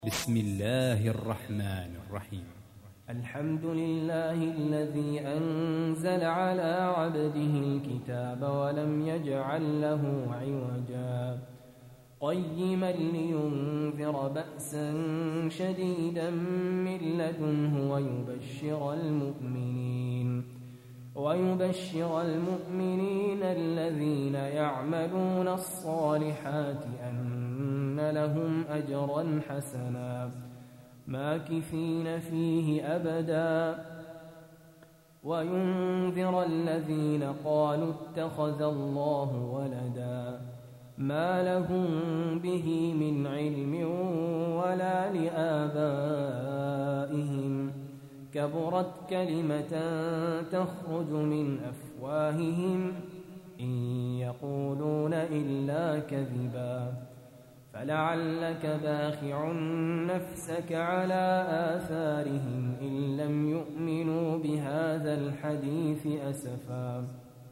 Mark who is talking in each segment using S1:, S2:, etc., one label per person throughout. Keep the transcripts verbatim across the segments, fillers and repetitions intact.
S1: بسم الله الرحمن الرحيم.
S2: الحمد لله الذي أنزل على عبده الكتاب ولم يجعل له عوجا قيما لينذر بأسا شديدا من لدنه ويبشر المؤمنين ويبشر المؤمنين الذين يعملون الصالحات أن لهم أجرا حسنا ماكثين فيه أبدا وينذر الذين قالوا اتخذ الله ولدا ما لهم به من علم ولا لآبائهم كبرت كلمة تخرج من أفواههم إن يقولون إلا كذبا فلعلك باخع نفسك على آثارهم إن لم يؤمنوا بهذا الحديث أسفا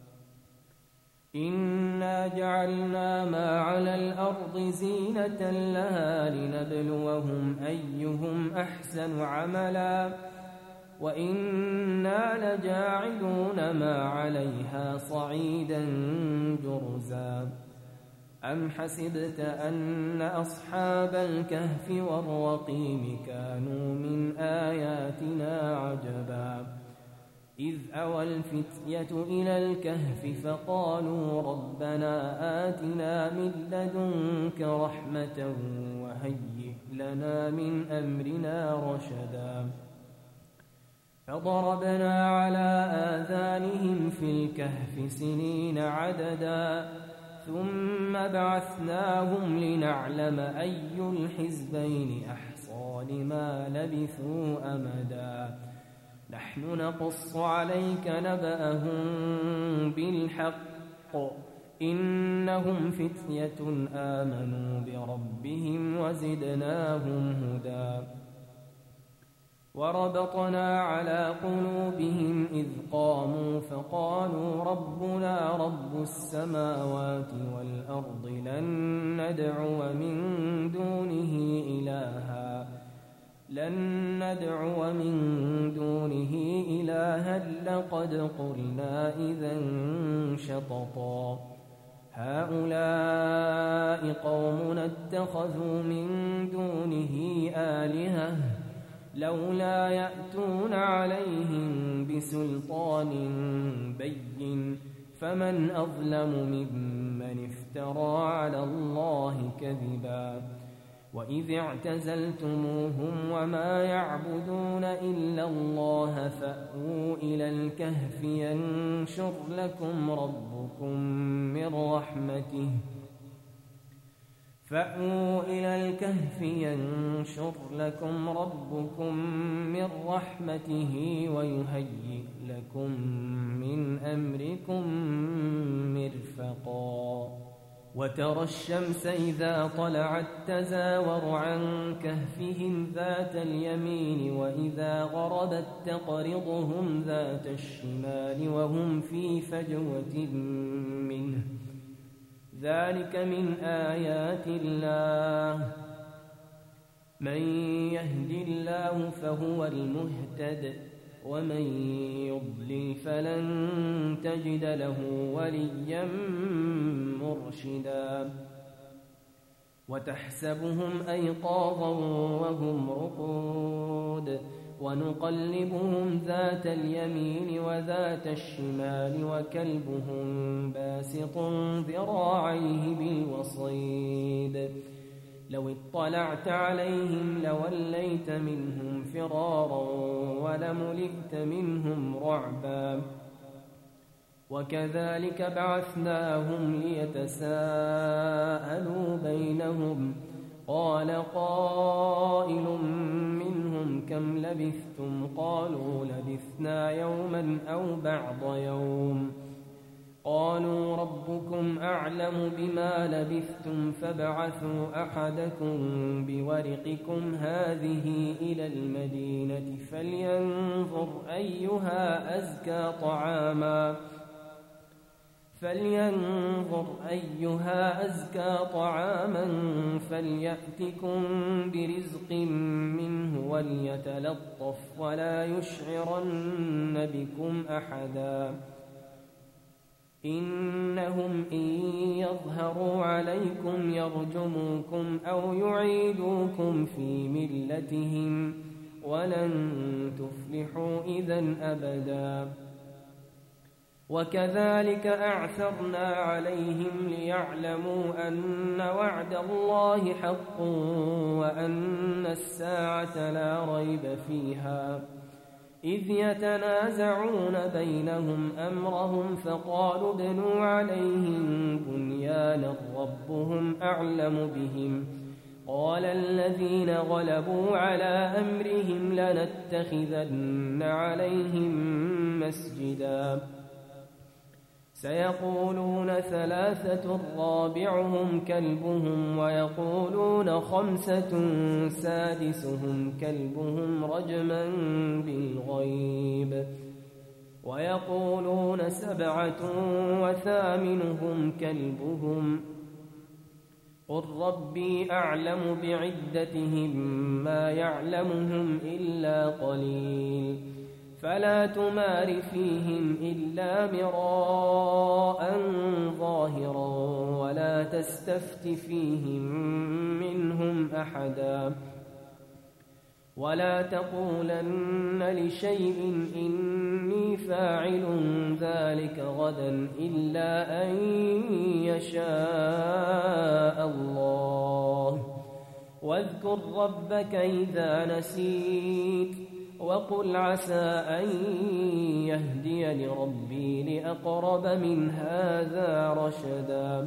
S2: إنا جعلنا ما على الأرض زينة لها لنبلوهم أيهم أحسن عملا وإنا لجاعلون ما عليها صعيدا جرزا أم حسبت أن أصحاب الكهف والرقيم كانوا من آياتنا عجبا إذ أوى الفتية إلى الكهف فقالوا ربنا آتنا من لدنك رحمة وهيئ لنا من أمرنا رشدا فضربنا على آذانهم في الكهف سنين عددا ثم بعثناهم لنعلم أي الحزبين أحصى لما لبثوا أمدا نحن نقص عليك نبأهم بالحق إنهم فتية آمنوا بربهم وزدناهم هدى وربطنا على قلوبهم إذ قاموا فقالوا ربنا رب السماوات والأرض لن ندعو من دونه إلها لن ندعو من دونه إلها لقد قلنا إذا شططا هؤلاء قومنا اتخذوا من دونه آلهة لولا يأتون عليهم بسلطان بين فمن أظلم ممن افترى على الله كذبا وإذ اعتزلتموهم وما يعبدون إلا الله فأووا إلى الكهف ينشر لكم ربكم من رحمته فأووا إلى الكهف ينشر لكم ربكم من رحمته ويهيئ لكم من أمركم مرفقا وترى الشمس إذا طلعت تزاور عن كهفهم ذات اليمين وإذا غربت تقرضهم ذات الشمال وهم في فجوة منه ذلك من آيات الله من يهد الله فهو المهتد ومن يضلل فلن تجد له وليا مرشدا وتحسبهم أيقاظا وهم رقود ونقلبهم ذات اليمين وذات الشمال وكلبهم باسط ذراعيه بالوصيد لو اطلعت عليهم لوليت منهم فرارا ولملئت منهم رعبا وكذلك بعثناهم ليتساءلوا بينهم قال قائل منهم كم لبثتم قالوا لبثنا يوما أو بعض يوم قالوا ربكم أعلم بما لبثتم فابعثوا أحدكم بورقكم هذه إلى المدينة فلينظر أيها أزكى طعاما فلينظر أيها أزكى طعاما فليأتكم برزق منه وليتلطف ولا يشعرن بكم أحدا إنهم إن يظهروا عليكم يرجموكم أو يعيدوكم في ملتهم ولن تفلحوا إذن أبدا وكذلك أعثرنا عليهم ليعلموا أن وعد الله حق وأن الساعة لا ريب فيها إذ يتنازعون بينهم أمرهم فقالوا ابنوا عليهم بنيانا ربهم أعلم بهم قال الذين غلبوا على أمرهم لنتخذن عليهم مسجدا سيقولون ثلاثة رابعهم كلبهم ويقولون خمسة سادسهم كلبهم رجما بالغيب ويقولون سبعة وثامنهم كلبهم قل ربي أعلم بعدتهم ما يعلمهم إلا قليل فلا تمار فيهم إلا مراء ظاهرا ولا تستفت فيهم منهم أحدا ولا تقولن لشيء إني فاعل ذلك غدا إلا أن يشاء الله واذكر ربك إذا نسيت وقل عسى أن يهديني ربي لأقرب من هذا رشدا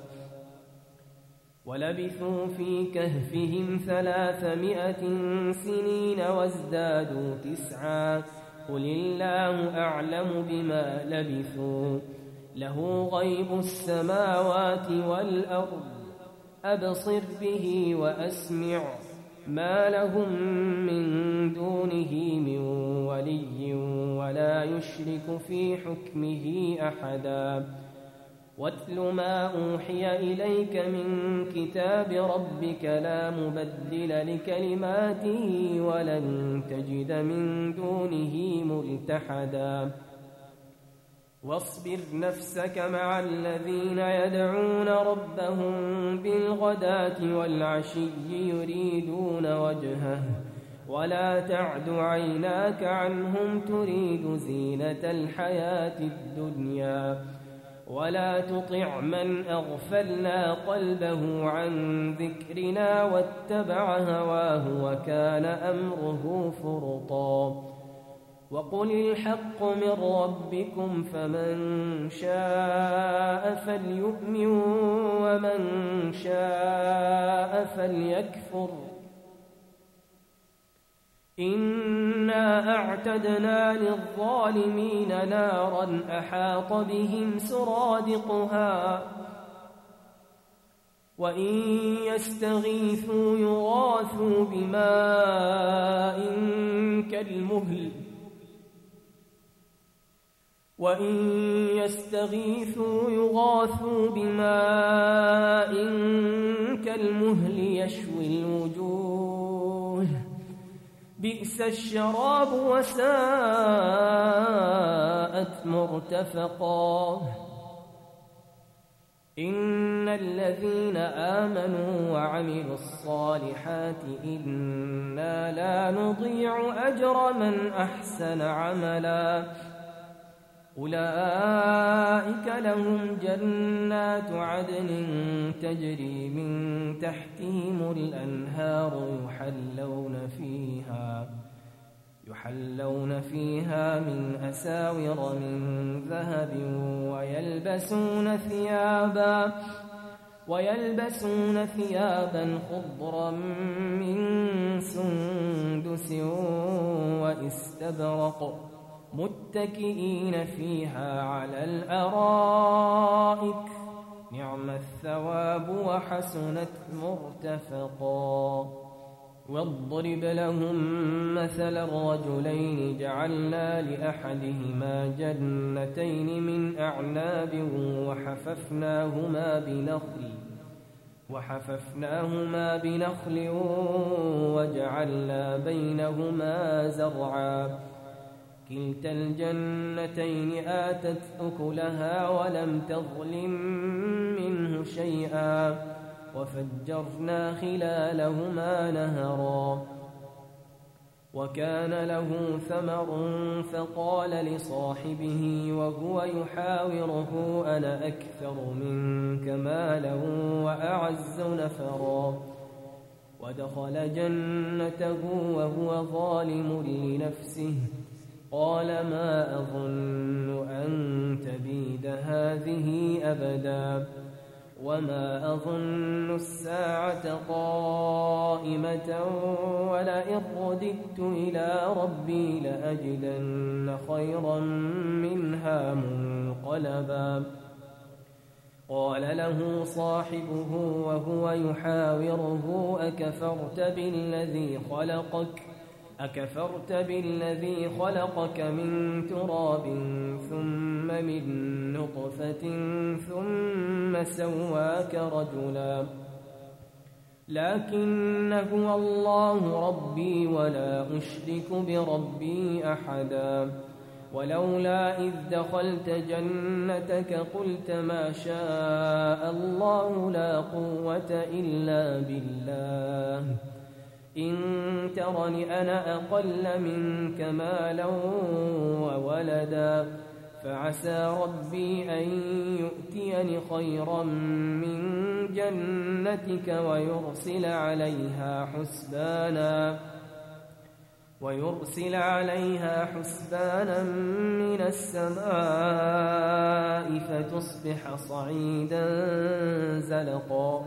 S2: ولبثوا في كهفهم ثلاثمائة سنين وازدادوا تسعا قل الله أعلم بما لبثوا له غيب السماوات والأرض أبصر به وأسمع ما لهم من دونه من ولي ولا يشرك في حكمه أحدا واتل ما أوحي إليك من كتاب ربك لا مبدل لكلماته ولن تجد من دونه ملتحدا واصبر نفسك مع الذين يدعون ربهم بالغداة والعشي يريدون وجهه ولا تعد عيناك عنهم تريد زينة الحياة الدنيا ولا تطع من أغفلنا قلبه عن ذكرنا واتبع هواه وكان أمره فرطا وقل الحق من ربكم فمن شاء فليؤمن ومن شاء فليكفر إنا أعتدنا للظالمين نارا أحاط بهم سرادقها وإن يستغيثوا يغاثوا بماء كالمهل وإن يستغيثوا يغاثوا بماء كالمهل يشوي الوجوه بئس الشراب وساءت مرتفقا إن الذين آمنوا وعملوا الصالحات إنا لا نضيع أجر من أحسن عملا أولئك لهم جنات عدن تجري من تحتهم الأنهار يحلون فيها يحلون فيها من أساور من ذهب ويلبسون ثيابا ويلبسون ثيابا خضرا من سندس واستبرق متكئين فيها على الأرائك نعم الثواب وحسنت مرتفقا واضرب لهم مثل الرجلين جعلنا لأحدهما جنتين من أعناب وحففناهما بنخل وحففناهما بنخل وجعلنا بينهما زرعا كلتا الجنتين آتت أكلها ولم تظلم منه شيئا وفجرنا خلالهما نهرا وكان له ثمر فقال لصاحبه وهو يحاوره أنا أكثر منك مالا وأعز نفرا ودخل جنته وهو ظالم لنفسه قال ما أظن أن تبيد هذه أبدا وما أظن الساعة قائمة ولئن رددت إلى ربي لأجدن خيرا منها منقلبا قال له صاحبه وهو يحاوره أكفرت بالذي خلقك أكفرت بالذي خلقك من تراب ثم من نطفة ثم سواك رجلا لكن هو الله ربي ولا أشرك بربي أحدا ولولا إذ دخلت جنتك قلت ما شاء الله لا قوة إلا بالله إن ترني أنا أقل منك مالا وولدا فعسى ربي أن يؤتيني خيرا من جنتك ويرسل عليها حسبانا ويرسل عليها حسبانا من السماء فتصبح صعيدا زلقا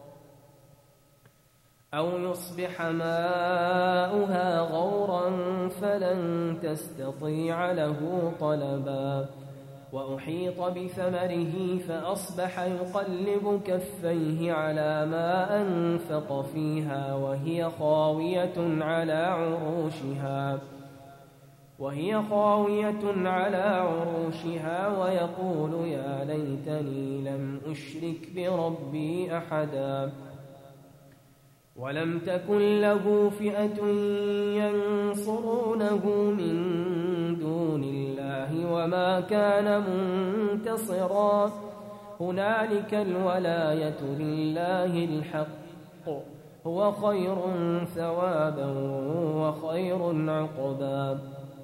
S2: أو يصبح ماؤها غورا فلن تستطيع له طلبا وأحيط بثمره فأصبح يقلب كفيه على ما أنفق فيها وهي خاوية على عروشها وهي خاوية على عروشها ويقول يا ليتني لم أشرك بربي أحدا ولم تكن له فئة ينصرونه من دون الله وما كان منتصرا هنالك الولاية لله الحق هو خير ثوابا وخير عقبا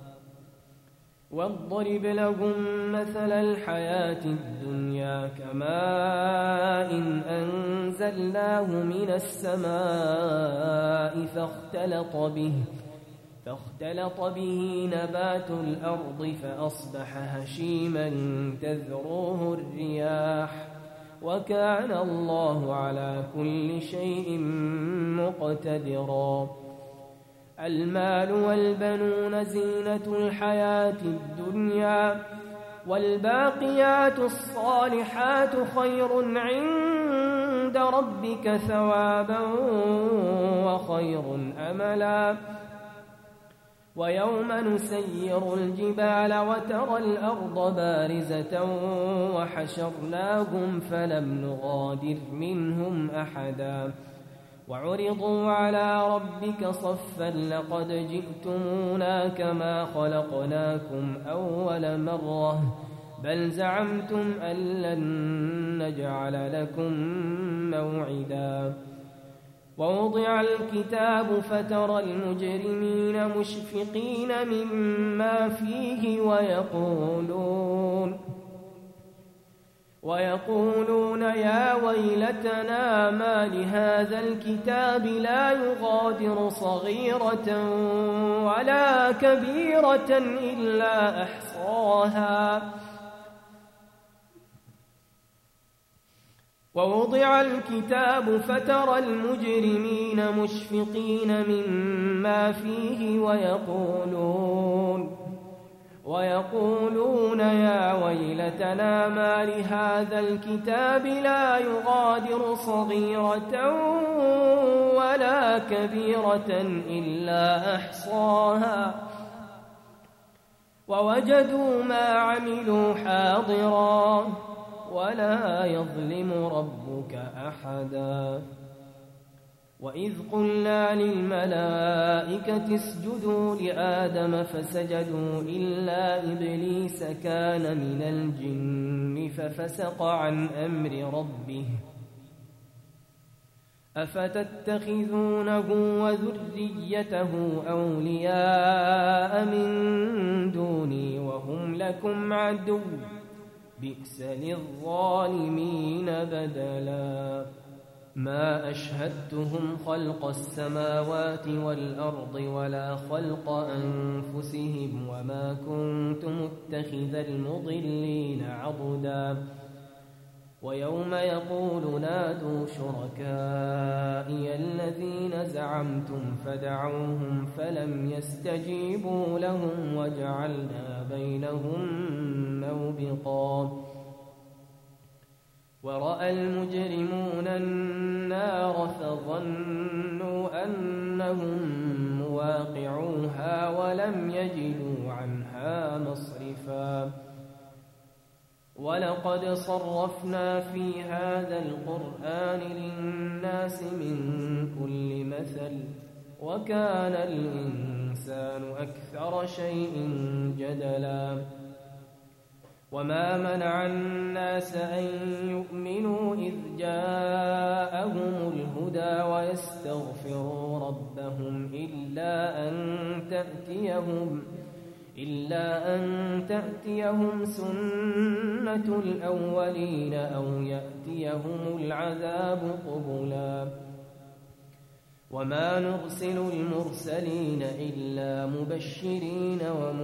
S2: واضرب لهم مثل الحياة الدنيا كماء إن أنزلناه من السماء فاختلط به فاختلط به نبات الأرض فأصبح هشيما تذروه الرياح وكان الله على كل شيء مقتدرا المال والبنون زينة الحياة الدنيا والباقيات الصالحات خير عند ربك ثوابا وخير أملا ويوم نسير الجبال وترى الأرض بارزة وحشرناهم فلم نغادر منهم أحدا وعرضوا على ربك صفا لقد جئتمونا كما خلقناكم أول مرة بل زعمتم أن لن نجعل لكم موعدا ووضع الكتاب فترى المجرمين مشفقين مما فيه ويقولون ويقولون يا ويلتنا ما لهذا الكتاب لا يغادر صغيرة ولا كبيرة إلا أحصاها ووضع الكتاب فترى المجرمين مشفقين مما فيه ويقولون ويقولون يا ويلتنا ما لهذا الكتاب لا يغادر صغيرة ولا كبيرة إلا أحصاها ووجدوا ما عملوا حاضرا ولا يظلم ربك أحدا. وإذ قلنا للملائكة اسجدوا لآدم فسجدوا إلا إبليس كان من الجن ففسق عن أمر ربه أفتتخذونه وذريته أولياء من دوني وهم لكم عدو بئس للظالمين بدلا. ما أشهدتهم خلق السماوات والأرض ولا خلق أنفسهم وما كنت متخذ المضلين عضدا. ويوم يقول نادوا شركائي الذين زعمتم فدعوهم فلم يستجيبوا لهم وجعلنا بينهم موبقا. ورأى المجرمون النار فظنوا أنهم مواقعوها ولم يجدوا عنها مصرفا. ولقد صرفنا في هذا القرآن للناس من كل مثل وكان الإنسان أكثر شيء جدلا. وما منع الناس أن يؤمنوا إذ جاءهم الهدى ويستغفروا ربهم إلا أن تأتيهم إلا أن تأتيهم سنة الأولين أو يأتيهم العذاب قبلا. وما نرسل المرسلين إلا مبشرين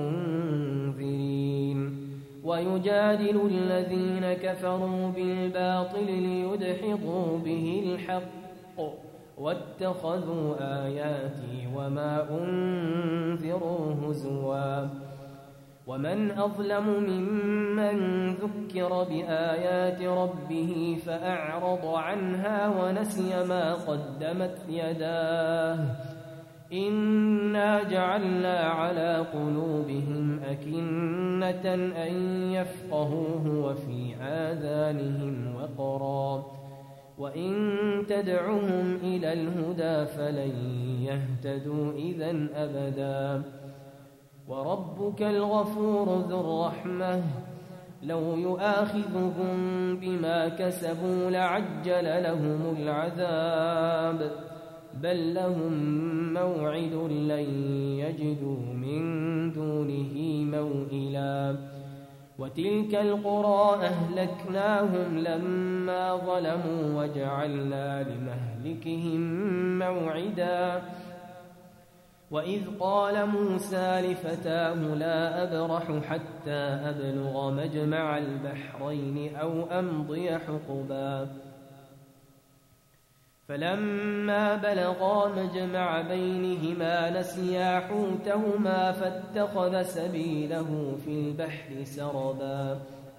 S2: ومنذرين ويجادل الذين كفروا بالباطل ليدحضوا به الحق واتخذوا آياتي وما أنذروا هزوا. ومن أظلم ممن ذكر بآيات ربه فأعرض عنها ونسي ما قدمت يداه إنا جعلنا على قلوبهم أكنة أن يفقهوه وفي آذانهم وقرا وإن تدعهم إلى الهدى فلن يهتدوا إذن أبدا. وربك الغفور ذو الرحمة لو يؤاخذهم بما كسبوا لعجل لهم العذاب بل لهم موعد لن يجدوا من دونه موئلا. وتلك القرى أهلكناهم لما ظلموا وجعلنا لمهلكهم موعدا. وإذ قال موسى لفتاه لا أبرح حتى أبلغ مجمع البحرين أو أمضي حقبا. فلما بلغا مجمع بينهما نسيا حوتهما فاتخذ سبيله في البحر سربا.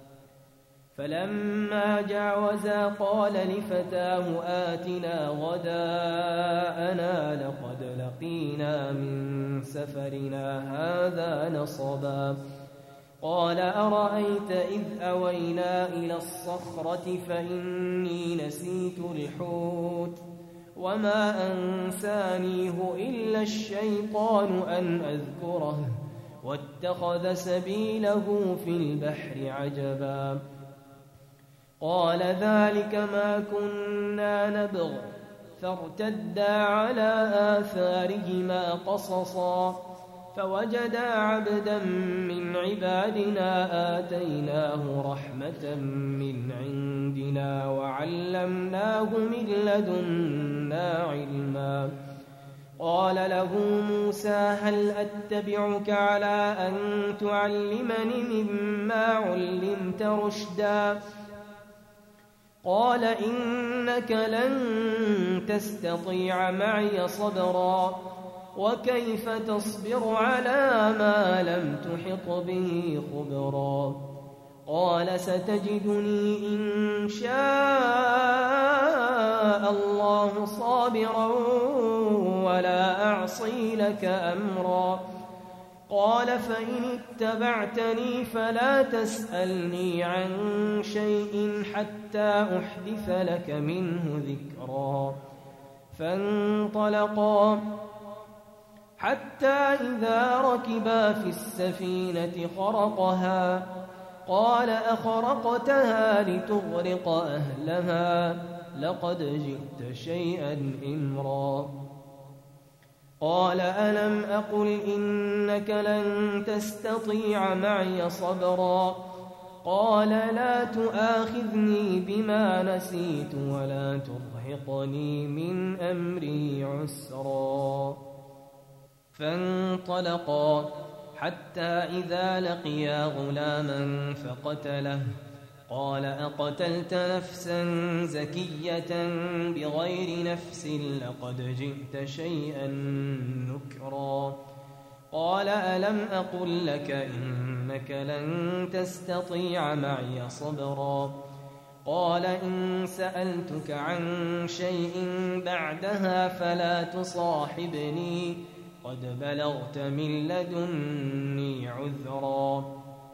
S2: فلما جاوزا قال لفتاه آتنا غداءنا لقد لقينا من سفرنا هذا نصبا. قال أرأيت إذ أوينا إلى الصخرة فإني نسيت الحوت وما أنسانيه إلا الشيطان أن أذكره واتخذ سبيله في البحر عجبا. قال ذلك ما كنا نبغ فارتدا على آثارهما قصصا فوجدا عبدا من عبادنا آتيناه رحمة من عندنا وعلمناه من لدنا علما. قال له موسى هل أتبعك على أن تعلمني مما علمت رشدا؟ قال إنك لن تستطيع معي صبرا وكيف تصبر على ما لم تحط به خبرا قال ستجدني إن شاء الله صابرا ولا أعصي لك أمرا قال فإن اتبعتني فلا تسألني عن شيء حتى أحدث لك منه ذكرا فانطلقا حتى إذا ركبا في السفينة خرقها قال أخرقتها لتغرق أهلها لقد جئت شيئا إمرا قال ألم أقل إنك لن تستطيع معي صبرا قال لا تؤاخذني بما نسيت ولا ترهقني من أمري عسرا فانطلقا حتى إذا لقيا غلاما فقتله قال أقتلت نفسا زكية بغير نفس لقد جئت شيئا نكرا قال ألم أقل لك إنك لن تستطيع معي صبرا قال إن سألتك عن شيء بعدها فلا تصاحبني قد بلغت من لدني عذرا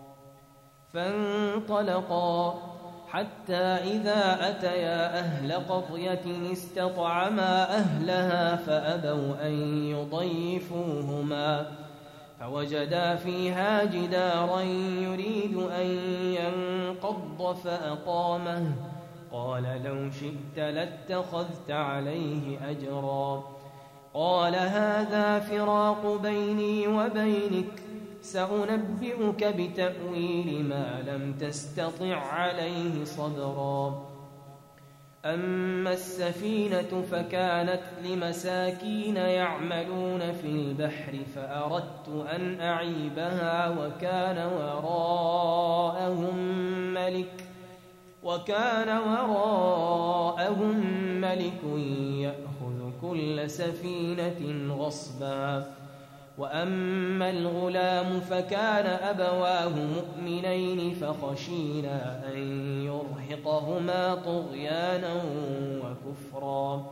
S2: فانطلقا حتى إذا أتيا أهل قرية استطعما أهلها فأبوا أن يضيفوهما فوجدا فيها جدارا يريد أن ينقض فأقامه قال لو شئت لاتخذت عليه أجرا قال هذا فراق بيني وبينك سأنبئك بتأويل ما لم تستطع عليه صبرا أما السفينة فكانت لمساكين يعملون في البحر فأردت أن أعيبها وكان وراءهم ملك وكان وراءهم ملك يأخذ كل سفينة غصبا وأما الغلام فكان أبواه مؤمنين فخشينا أن يرهقهما طغيانا وكفرا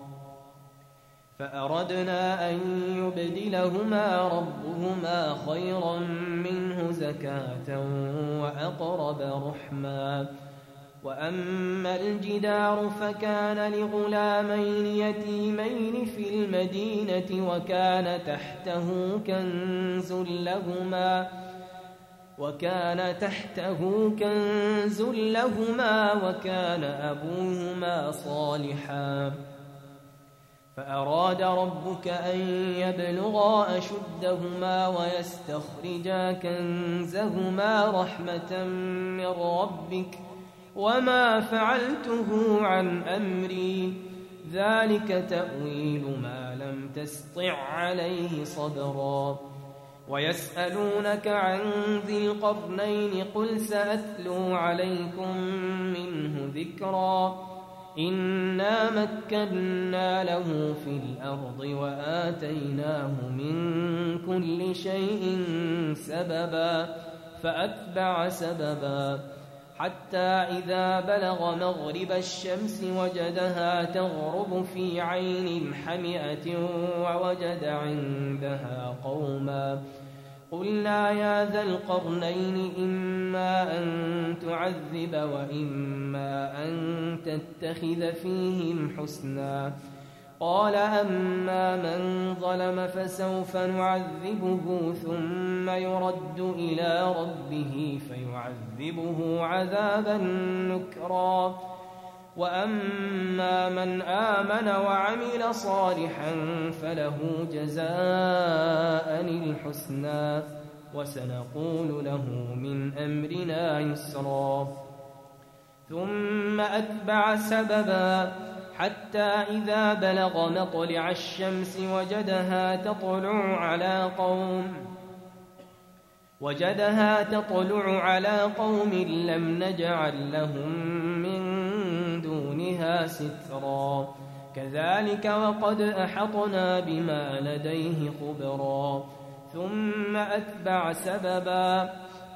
S2: فأردنا أن يبدلهما ربهما خيرا منه زكاة وأقرب رحما وأما الجدار فكان لغلامين يتيمين في المدينة وكان تحته كنز لهما وكان تحته كنز لهما وكان أبوهما صالحا فأراد ربك أن يبلغا أشدهما ويستخرجا كنزهما رحمة من ربك وما فعلته عن أمري ذلك تأويل ما لم تسطع عليه صبرا ويسألونك عن ذي القرنين قل سأتلو عليكم منه ذكرا إنا مكنا له في الأرض وآتيناه من كل شيء سببا فأتبع سببا حتى إذا بلغ مغرب الشمس وجدها تغرب في عين حمئة ووجد عندها قوما قلنا يا ذا القرنين إما أن تعذب وإما أن تتخذ فيهم حسنا قال أما من ظلم فسوف نعذبه ثم يرد إلى ربه فيعذبه عذابا نكرا وأما من آمن وعمل صالحا فله جزاء الحسنى وسنقول له من أمرنا يسرا ثم أتبع سببا حتى إذا بلغ مطلع الشمس وجدها تطلع على قوم وجدها تطلع على قوم لم نجعل لهم من دونها سترا كذلك وقد أحطنا بما لديه خبرا ثم أتبع سببا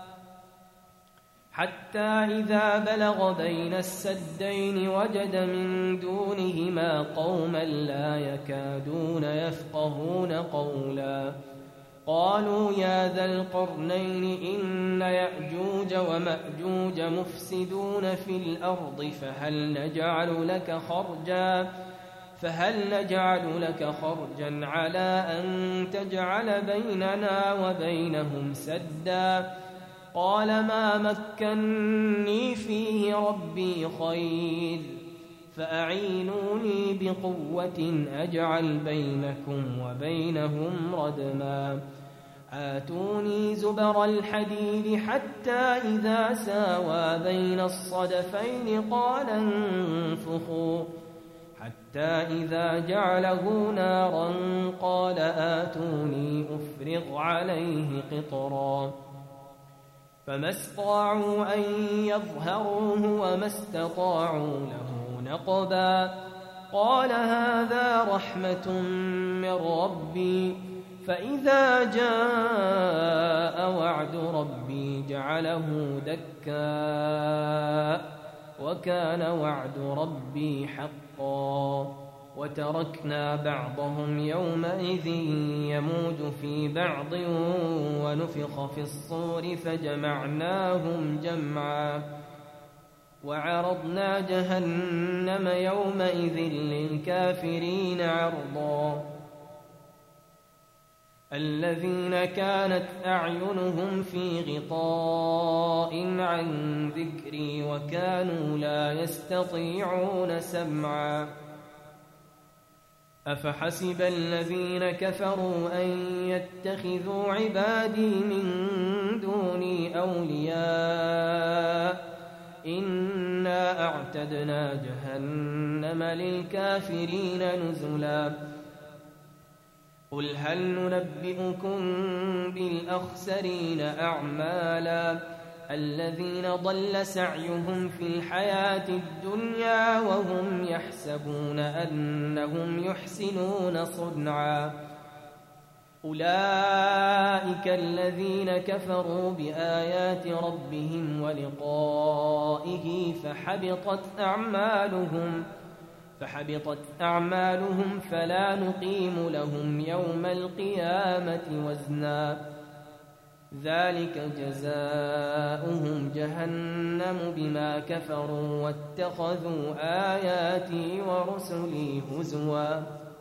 S2: حتى إذا بلغ بين السدين وجد من دونهما قوما لا يكادون يفقهون قولا قالوا يا ذا القرنين إن يأجوج ومأجوج مفسدون في الأرض فهل نجعل لك خرجا فهل نجعل لك خرجا على أن تجعل بيننا وبينهم سدا قال ما مكني فيه ربي خير فأعينوني بقوة أجعل بينكم وبينهم ردما آتوني زبر الحديد حتى إذا ساوى بين الصدفين قال انفخوا حتى إذا جعله نارا قال آتوني أفرغ عليه قطرا فما استطاعوا أن يظهروه وما استطاعوا له نقبا قال هذا رحمة من ربي فإذا جاء وعد ربي جعله دكا وكان وعد ربي حقا وتركنا بعضهم يومئذ يموج في بعض ونفخ في الصور فجمعناهم جمعا وعرضنا جهنم يومئذ للكافرين عرضا الذين كانت أعينهم في غطاء عن ذكري وكانوا لا يستطيعون سمعا أفحسب الذين كفروا أن يتخذوا عبادي من دوني أولياء إنا أعتدنا جهنم للكافرين نزلا قل هل ننبئكم بالأخسرين أعمالا الذين ضل سعيهم في الحياة الدنيا وهم يحسبون أنهم يحسنون صنعا أولئك الذين كفروا بآيات ربهم ولقائه فحبطت أعمالهم فحبطت أعمالهم فلا نقيم لهم يوم القيامة وزنا ذلك جزاؤهم جهنم بما كفروا واتخذوا آياتي ورسلي هزوا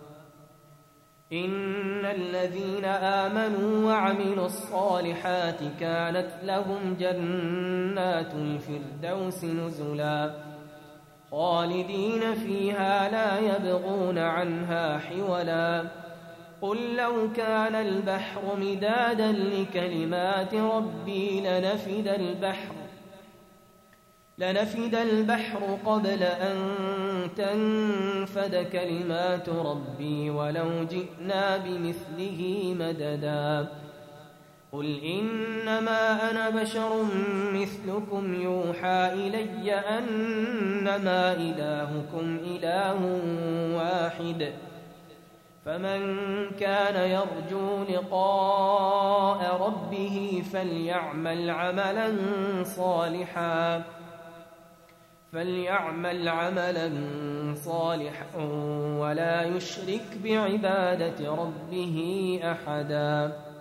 S2: إن الذين آمنوا وعملوا الصالحات كانت لهم جنات الفردوس نزلا خالدين فيها لا يبغون عنها حولا قل لو كان البحر مدادا لكلمات ربي لنفد البحر لنفد البحر قبل أن تنفد كلمات ربي ولو جئنا بمثله مددا قل إنما أنا بشر مثلكم يوحى إلي أنما إلهكم إله واحد فمن كان يرجو لقاء ربه فليعمل عملا صالحا فليعمل عملا صالحا ولا يشرك بعبادة ربه أحدا.